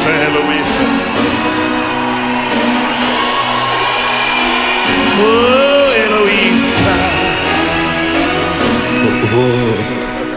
Eloisa, Eloisa. Oh, Eloisa. Oh, oh.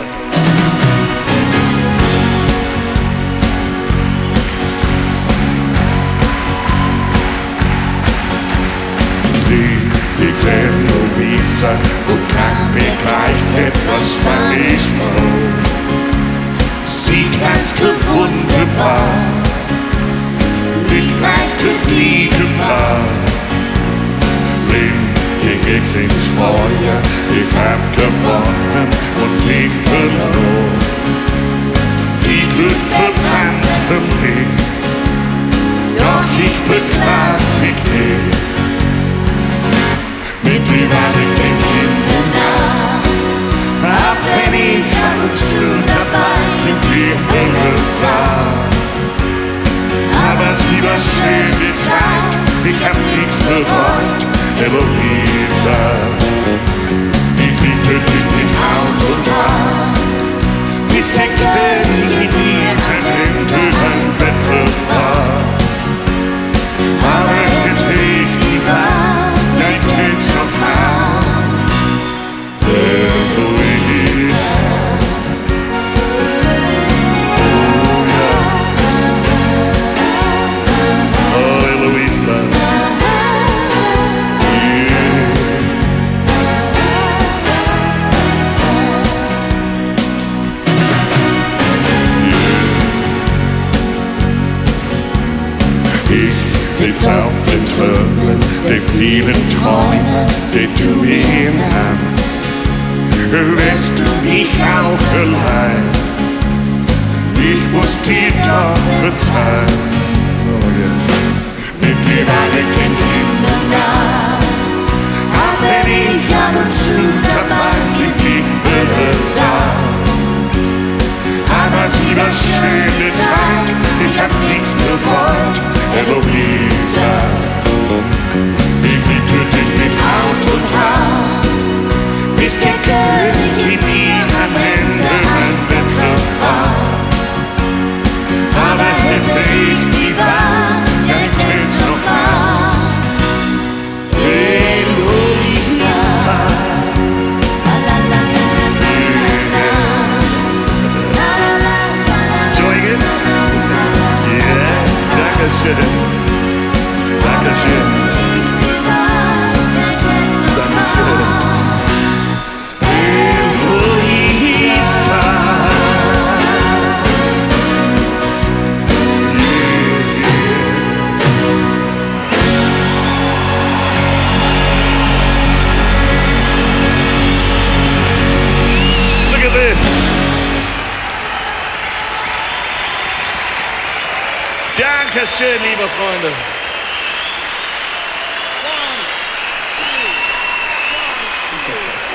Sie ist Eloisa und kann mir gleich etwas Spanisch machen. Sie tanzte wunderbar, ich leiste die Gefahr. Leben ging ich ins Feuer, ich hab gewonnen und ich verlor. Die Glück verbrannte mich, doch ich beklag mich nicht. Mit dir war ich den Kindern nah, auch wenn ich ab und zu dabei in die Hölle sah. Aber sie war schön die Zeit, ich hab nichts bereut, Eloisa. Ich liebte dich mit Haut und Haar, bis der König in mir ein Ende ein Bettler war. Aber jetzt ich die Wahl, dein Test noch mal, Eloisa. Ich sitz auf den Trümmern der vielen Träume, die du mir nahmst. Lässt du mich auch allein? Ich muss dir doch verzeihen. Oh yeah. Mit dir war ich den Kindern nah, auch wenn ich ab und zu dabei in die Hölle sah. Aber sie war schöne Zeit, ich hab nichts bereut, Eloisa. Ich liebte dich mit Haut und Haar, bis der König in mir am Ende ein Bettler war. Aber hätte ich die Wahl, dein Test noch mal, Eloisa. Enjoying it? Yeah, Dankeschön. Dankeschön. Dankeschön. Eloisa. Look at this. Dankeschön, liebe Freunde.